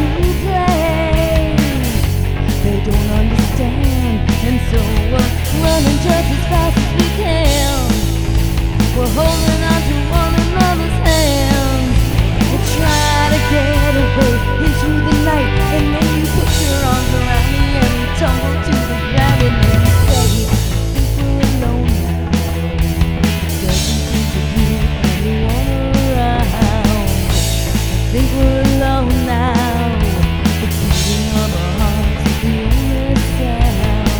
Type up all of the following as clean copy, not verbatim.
play. They don't understand, and so we're running just as fast as we can. We're holding on to one another's hands. We'll try to get away into the night, and then you put your arms around me and we tumble to the ground, and then you say, I think we're alone now. Doesn't seem to be anyone around. I think we're alone now. The beating of our hearts is the only sound.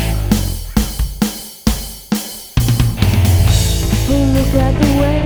Oh, look at the way.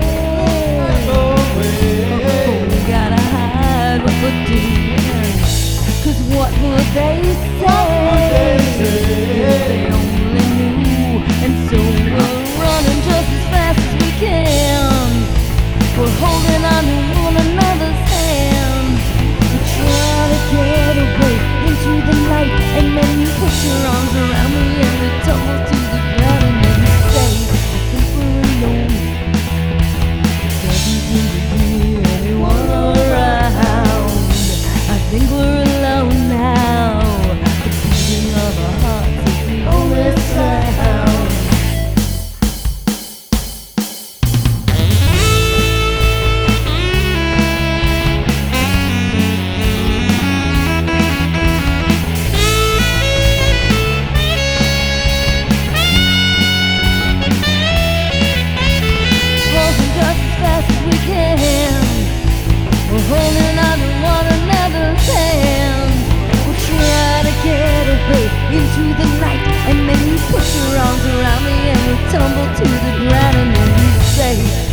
Oh, we gotta hide what we're doing. 'Cause what would they say if they only knew? And so we're running just as fast as we can. We're holding on to one another's hands. We try to get away into the night, and then you put your arms around me and we tumble to the ground, and then you say, I think we're alone. Doesn't seem to be anyone around. I think we're alone now. The beating of our hearts is the only sound. We're holding on to one another's hands. We'll try to get away into the night, and then you put your arms around me and we tumble to the ground, and then you say,